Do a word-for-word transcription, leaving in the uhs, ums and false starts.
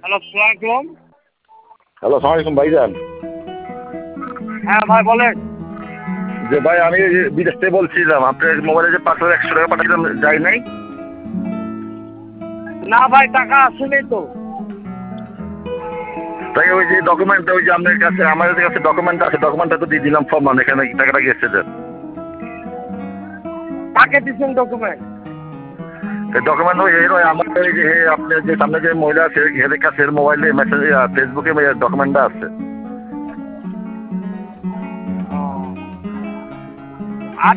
Hello, আসসালামু আলাইকুম। Hello, আসসালামু আলাইকুম ভাইজান। হ্যাঁ ভাই বলেন। যে ভাই আমি এই যে বিদেশ থেকে বলছিলাম, আপনার মোবাইলে যে পাঁচ হাজার একশো টাকা পাঠাচ্ছিলাম যায় নাই? না ভাই, টাকা আসেনি তো। তাই ওই যে ডকুমেন্টটা, ওই যে আপনার কাছে আমাদের কাছে ডকুমেন্ট আছে, ডকুমেন্টটা তো দিয়ে দিলাম ফর্ম, এখানে টাকাটা গেছে যে কাকে দিচ্ছেন ডকুমেন্ট? ডকুমেন্ট ওই এর আমার ওই যে আপনার যে সামনে যে মহিলা আছে এদের কাছে মোবাইলে মেসেজ ফেসবুকে ডকুমেন্টটা আছে।